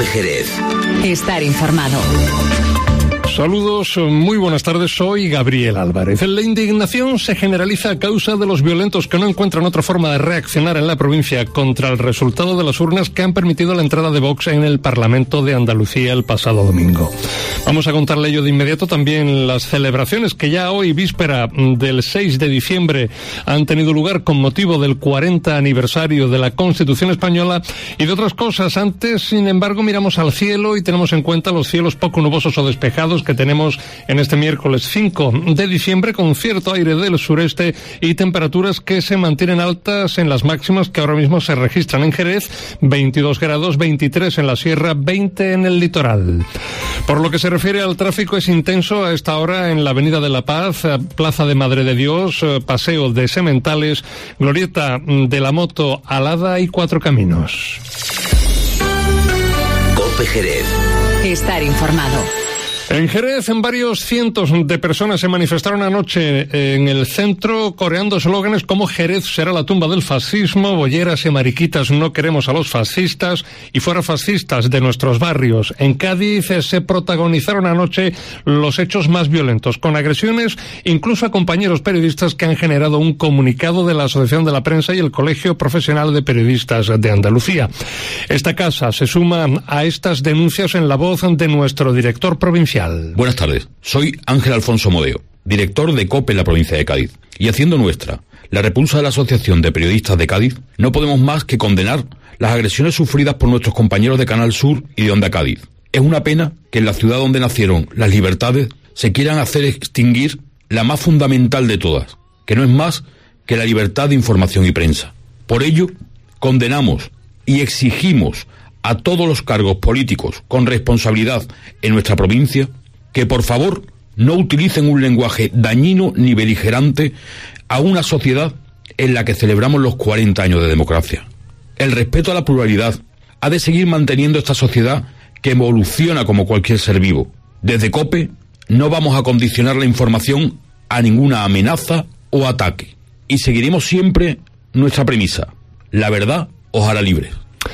COPE Jerez. Estar informado. Saludos, muy buenas tardes, soy Gabriel Álvarez. La indignación se generaliza a causa de los violentos que no encuentran otra forma de reaccionar en la provincia contra el resultado de las urnas que han permitido la entrada de Vox en el Parlamento de Andalucía el pasado domingo. Vamos a contarle ello de inmediato, también las celebraciones que ya hoy, víspera del 6 de diciembre, han tenido lugar con motivo del 40 aniversario de la Constitución Española y de otras cosas. Antes, sin embargo, miramos al cielo y tenemos en cuenta los cielos poco nubosos o despejados que tenemos en este miércoles 5 de diciembre, con cierto aire del sureste y temperaturas que se mantienen altas en las máximas que ahora mismo se registran en Jerez: 22 grados, 23 en la sierra, 20 en el litoral. Por lo que se refiere al tráfico, es intenso a esta hora en la Avenida de la Paz, Plaza de Madre de Dios, Paseo de Sementales, Glorieta de la Moto, Alada y Cuatro Caminos. COPE Jerez. Estar informado. En Jerez, varios cientos de personas se manifestaron anoche en el centro coreando eslóganes como Jerez será la tumba del fascismo, bolleras y mariquitas, no queremos a los fascistas y fuera fascistas de nuestros barrios. En Cádiz se protagonizaron anoche los hechos más violentos, con agresiones incluso a compañeros periodistas que han generado un comunicado de la Asociación de la Prensa y el Colegio Profesional de Periodistas de Andalucía. Esta casa se suma a estas denuncias en la voz de nuestro director provincial. Buenas tardes, soy Ángel Alfonso Modeo, director de COPE en la provincia de Cádiz. Y haciendo nuestra la repulsa de la Asociación de Periodistas de Cádiz, no podemos más que condenar las agresiones sufridas por nuestros compañeros de Canal Sur y de Onda Cádiz. Es una pena que en la ciudad donde nacieron las libertades se quieran hacer extinguir la más fundamental de todas, que no es más que la libertad de información y prensa. Por ello, condenamos y exigimos a todos los cargos políticos con responsabilidad en nuestra provincia que por favor no utilicen un lenguaje dañino ni beligerante a una sociedad en la que celebramos los 40 años de democracia. El respeto a la pluralidad ha de seguir manteniendo esta sociedad que evoluciona como cualquier ser vivo. Desde COPE no vamos a condicionar la información a ninguna amenaza o ataque y seguiremos siempre nuestra premisa: la verdad os hará libres.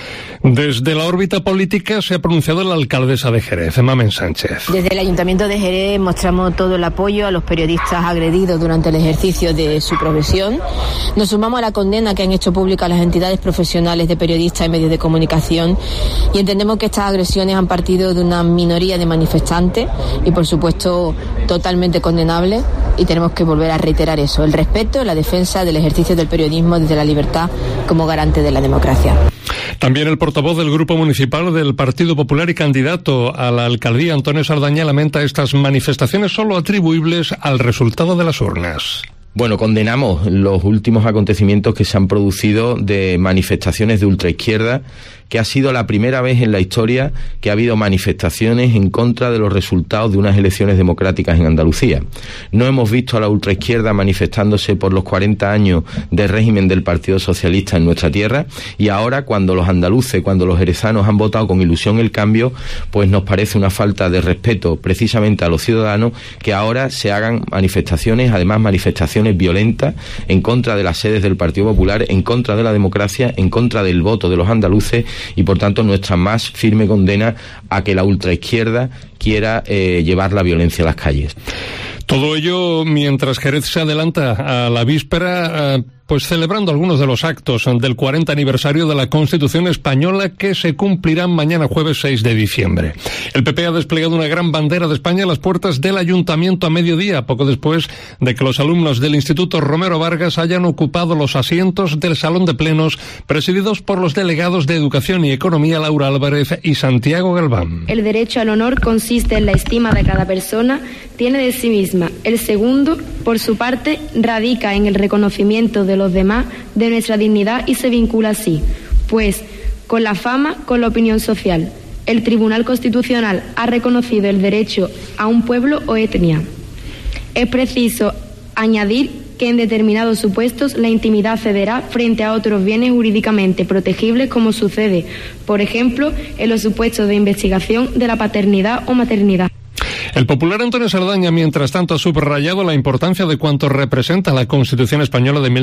Desde la órbita política se ha pronunciado la alcaldesa de Jerez, Mamen Sánchez. Desde el Ayuntamiento de Jerez mostramos todo el apoyo a los periodistas agredidos durante el ejercicio de su profesión. Nos sumamos a la condena que han hecho pública las entidades profesionales de periodistas y medios de comunicación y entendemos que estas agresiones han partido de una minoría de manifestantes y, por supuesto, totalmente condenables, y tenemos que volver a reiterar eso: el respeto y la defensa del ejercicio del periodismo desde la libertad como garante de la democracia. También el portavoz del Grupo Municipal del Partido Popular y candidato a la alcaldía, Antonio Sardaña, lamenta estas manifestaciones solo atribuibles al resultado de las urnas. Bueno, condenamos los últimos acontecimientos que se han producido de manifestaciones de ultraizquierda, que ha sido la primera vez en la historia que ha habido manifestaciones en contra de los resultados de unas elecciones democráticas en Andalucía. No hemos visto a la ultraizquierda manifestándose por los 40 años del régimen del Partido Socialista en nuestra tierra, y ahora, cuando los andaluces, cuando los jerezanos han votado con ilusión el cambio, pues nos parece una falta de respeto precisamente a los ciudadanos que ahora se hagan manifestaciones, además manifestaciones violentas, en contra de las sedes del Partido Popular, en contra de la democracia, en contra del voto de los andaluces, y por tanto nuestra más firme condena a que la ultraizquierda quiera llevar la violencia a las calles. Todo ello mientras Jerez se adelanta a la víspera, pues celebrando algunos de los actos del 40 aniversario de la Constitución Española, que se cumplirán mañana jueves 6 de diciembre. El PP ha desplegado una gran bandera de España a las puertas del Ayuntamiento a mediodía, poco después de que los alumnos del Instituto Romero Vargas hayan ocupado los asientos del Salón de Plenos, presididos por los delegados de Educación y Economía Laura Álvarez y Santiago Galván. El derecho al honor consiste en la estima de cada persona tiene de sí misma. El segundo, por su parte, radica en el reconocimiento de los demás de nuestra dignidad y se vincula así, pues, con la fama, con la opinión social. El Tribunal Constitucional ha reconocido el derecho a un pueblo o etnia. Es preciso añadir que en determinados supuestos la intimidad cederá frente a otros bienes jurídicamente protegibles, como sucede, por ejemplo, en los supuestos de investigación de la paternidad o maternidad. El popular Antonio Saldaña, mientras tanto, ha subrayado la importancia de cuanto representa la Constitución española de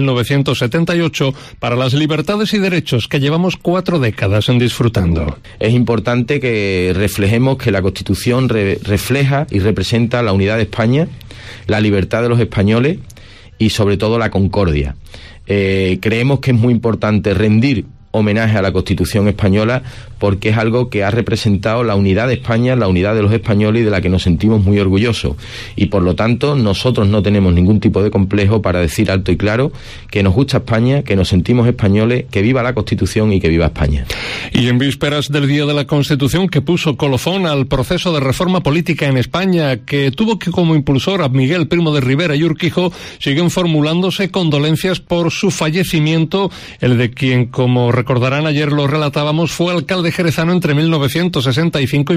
1978 para las libertades y derechos que llevamos 4 décadas disfrutando. Es importante que reflejemos que la Constitución refleja y representa la unidad de España, la libertad de los españoles y sobre todo la concordia. Creemos que es muy importante rendir homenaje a la Constitución española porque es algo que ha representado la unidad de España, la unidad de los españoles y de la que nos sentimos muy orgullosos. Y por lo tanto nosotros no tenemos ningún tipo de complejo para decir alto y claro que nos gusta España, que nos sentimos españoles, que viva la Constitución y que viva España. Y en vísperas del Día de la Constitución, que puso colofón al proceso de reforma política en España, que tuvo que como impulsor a Miguel Primo de Rivera y Urquijo, siguen formulándose condolencias por su fallecimiento, el de quien, como recordarán, ayer lo relatábamos, fue alcalde jerezano entre 1965 y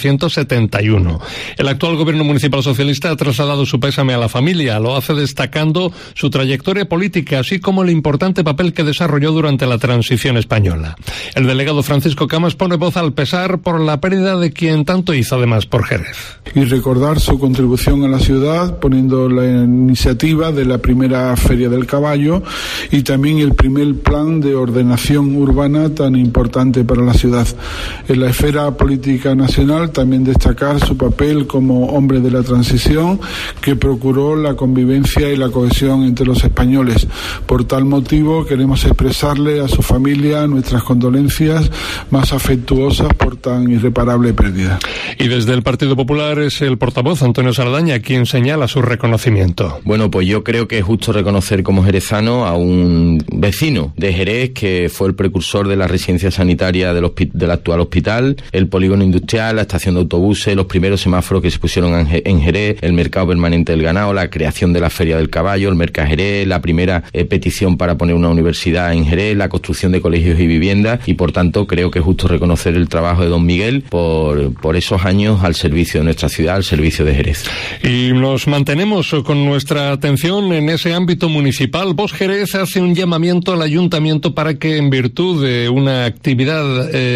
1971. El actual gobierno municipal socialista ha trasladado su pésame a la familia, lo hace destacando su trayectoria política, así como el importante papel que desarrolló durante la transición española. El delegado Francisco Camas pone voz al pesar por la pérdida de quien tanto hizo además por Jerez. Y recordar su contribución a la ciudad, poniendo la iniciativa de la primera Feria del Caballo y también el primer plan de ordenación urbana tan importante para la ciudad. En la esfera política nacional también destacar su papel como hombre de la transición que procuró la convivencia y la cohesión entre los españoles. Por tal motivo queremos expresarle a su familia nuestras condolencias más afectuosas por tan irreparable pérdida. Y desde el Partido Popular es el portavoz Antonio Saldaña quien señala su reconocimiento. Bueno, pues yo creo que es justo reconocer como jerezano a un vecino de Jerez que fue el precursor de la residencia sanitaria del actual hospital, el polígono industrial, la estación de autobuses, los primeros semáforos que se pusieron en Jerez, el mercado permanente del ganado, la creación de la Feria del Caballo, el Merca Jerez, la primera petición para poner una universidad en Jerez, la construcción de colegios y viviendas, y por tanto creo que es justo reconocer el trabajo de don Miguel por esos años al servicio de nuestra ciudad, al servicio de Jerez. Y nos mantenemos con nuestra atención en ese ámbito municipal. Vox Jerez hace un llamamiento al ayuntamiento para que, en virtud de una actividad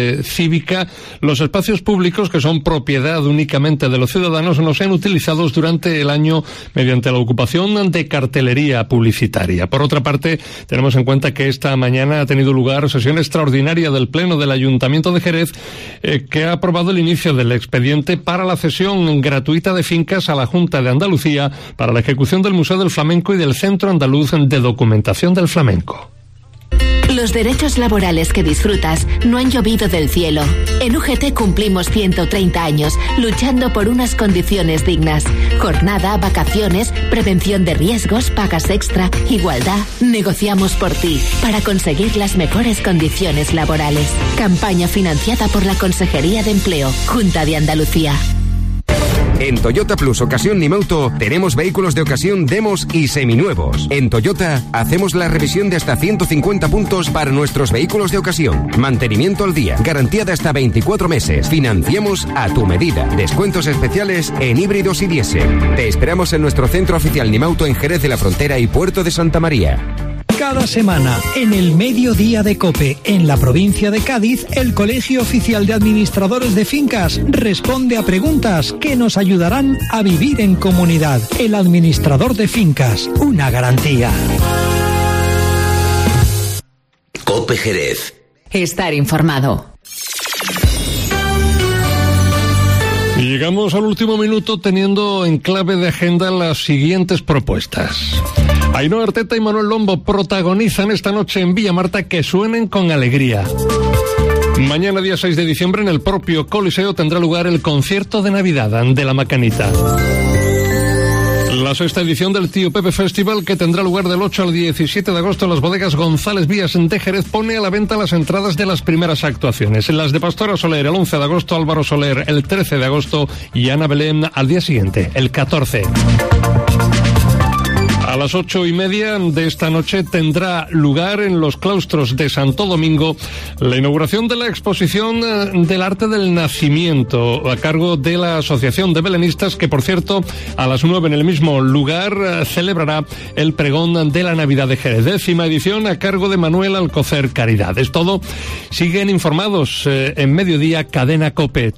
cívica, los espacios públicos que son propiedad únicamente de los ciudadanos no sean utilizados durante el año mediante la ocupación de cartelería publicitaria. Por otra parte, tenemos en cuenta que esta mañana ha tenido lugar sesión extraordinaria del Pleno del Ayuntamiento de Jerez que ha aprobado el inicio del expediente para la cesión gratuita de fincas a la Junta de Andalucía para la ejecución del Museo del Flamenco y del Centro Andaluz de Documentación del Flamenco. Los derechos laborales que disfrutas no han llovido del cielo. En UGT cumplimos 130 años, luchando por unas condiciones dignas. Jornada, vacaciones, prevención de riesgos, pagas extra, igualdad. Negociamos por ti, para conseguir las mejores condiciones laborales. Campaña financiada por la Consejería de Empleo, Junta de Andalucía. En Toyota Plus Ocasión Nimauto tenemos vehículos de ocasión demos y seminuevos. En Toyota hacemos la revisión de hasta 150 puntos para nuestros vehículos de ocasión. Mantenimiento al día, garantía de hasta 24 meses. Financiamos a tu medida. Descuentos especiales en híbridos y diésel. Te esperamos en nuestro centro oficial Nimauto en Jerez de la Frontera y Puerto de Santa María. Cada semana, en el mediodía de COPE, en la provincia de Cádiz, el Colegio Oficial de Administradores de Fincas responde a preguntas que nos ayudarán a vivir en comunidad. El administrador de fincas, una garantía. COPE Jerez. Estar informado. Y llegamos al último minuto teniendo en clave de agenda las siguientes propuestas. Ainhoa Arteta y Manuel Lombo protagonizan esta noche en Villa Marta Que suenen con alegría. Mañana, día 6 de diciembre, en el propio Coliseo tendrá lugar el concierto de Navidad de La Macanita. La 6ª edición del Tío Pepe Festival, que tendrá lugar del 8 al 17 de agosto en las bodegas González Vías de Jerez, pone a la venta las entradas de las primeras actuaciones. En las de Pastora Soler el 11 de agosto, Álvaro Soler el 13 de agosto y Ana Belén al día siguiente, el 14. A las 8:30 de esta noche tendrá lugar en los claustros de Santo Domingo la inauguración de la exposición del arte del nacimiento a cargo de la Asociación de Belenistas, que por cierto a las 9 en el mismo lugar celebrará el pregón de la Navidad de Jerez, 10ª edición a cargo de Manuel Alcocer Caridad. Es todo. Siguen informados en Mediodía Cadena COPE.